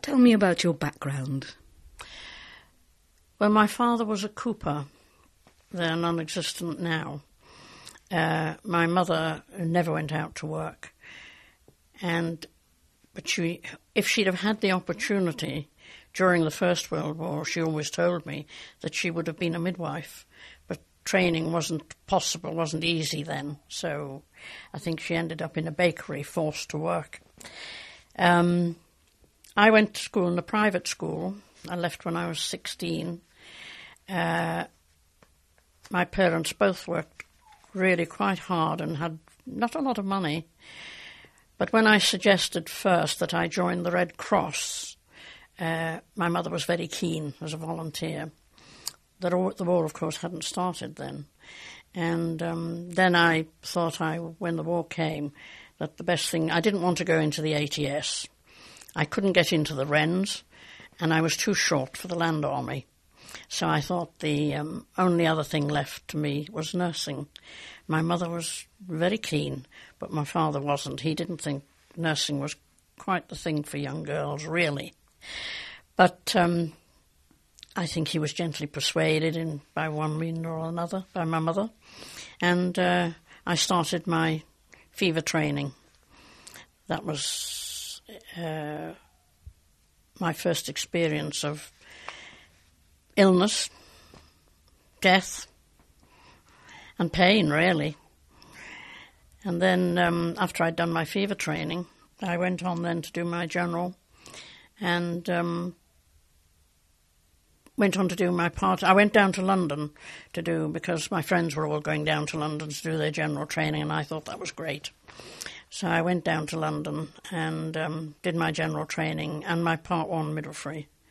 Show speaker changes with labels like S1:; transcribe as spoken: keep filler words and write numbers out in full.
S1: Tell me about your background.
S2: Well, my father was a cooper. They're non-existent now. Uh, my mother never went out to work. And but she, if she'd have had the opportunity during the First World War, she always told me that she would have been a midwife. But training wasn't possible, wasn't easy then. So I think she ended up in a bakery, forced to work. Um, I went to school in a private school. I left when I was sixteen. Uh, my parents both worked really quite hard and had not a lot of money. But when I suggested first that I join the Red Cross, uh, my mother was very keen as a volunteer. The, the war, of course, hadn't started then. And um, then I thought, I, when the war came, that the best thing... I didn't want to go into the A T S. I couldn't get into the Wrens, and I was too short for the Land Army. So I thought the um, only other thing left to me was nursing. My mother was very keen, but my father wasn't. He didn't think nursing was quite the thing for young girls, really. But um, I think he was gently persuaded in, by one reason or another, by my mother. And uh, I started my fever training. That was uh, my first experience of illness, death, and pain, really. And then um, after I'd done my fever training, I went on then to do my general and um, went on to do my part. I went down to London to do, because my friends were all going down to London to do their general training, and I thought that was great. So I went down to London and um, did my general training and my Part One midwifery